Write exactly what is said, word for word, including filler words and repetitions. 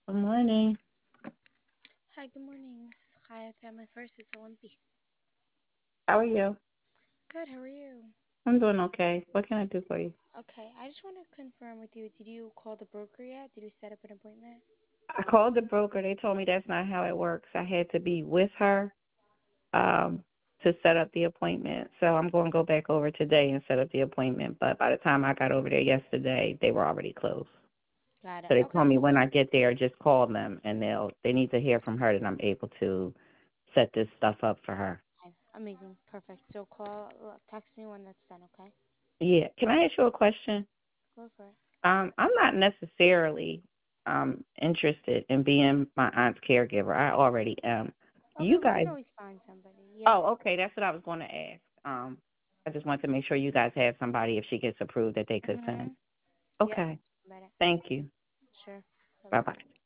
Good morning. Hi, good morning. This is Chaya Family First. It's Olympi. How are you? Good, how are you? I'm doing okay. What can I do for you? Okay, I just want to confirm with you. Did you call the broker yet? Did you set up an appointment? I called the broker. They told me that's not how it works. I had to be with her um, to set up the appointment. So I'm going to go back over today and set up the appointment. But by the time I got over there yesterday, they were already closed. Got it. So they Okay. told me when I get there, just call them and they'll they need to hear from her that I'm able to set this stuff up for her. Fine. Amazing. Perfect. So call, uh, text me when that's done, okay? Yeah. Can I ask you a question? Go for it. Um, I'm not necessarily um interested in being my aunt's caregiver. I already am. Okay, You we can guys. always find somebody. Yeah. Oh, okay. That's what I was going to ask. Um, I just wanted to make sure you guys have somebody if she gets approved that they could send. Mm-hmm. Yep. Okay. Better. Thank you. Sure. Bye Bye-bye. bye.